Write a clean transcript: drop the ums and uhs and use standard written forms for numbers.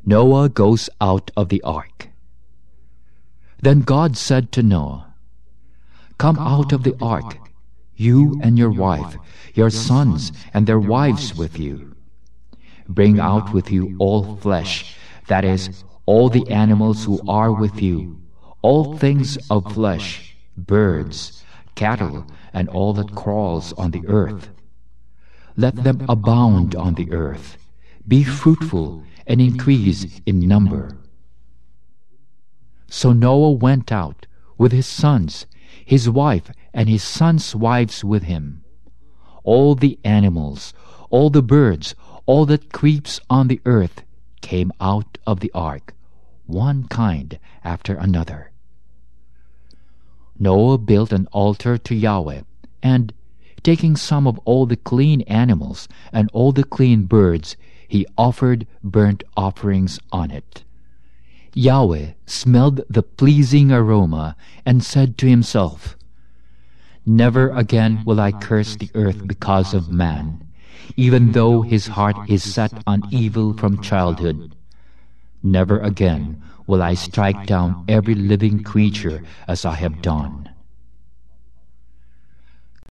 Noah goes out of the ark. Then God said to Noah, "Come out of the ark, you and your wife, your sons and their wives with you. Bring out with you all flesh, that is, all the animals who are with you, all things of flesh, birds, cattle, and all that crawls on the earth. Let them abound on the earth. Be fruitful and increase in number." So Noah went out with his sons, his wife, and his sons' wives with him. All the animals, all the birds, all that creeps on the earth came out of the ark, one kind after another. Noah built an altar to Yahweh, and, taking some of all the clean animals and all the clean birds, he offered burnt offerings on it. Yahweh smelled the pleasing aroma and said to himself, "Never again will I curse the earth because of man, even though his heart is set on evil from childhood. Never again will I strike down every living creature as I have done."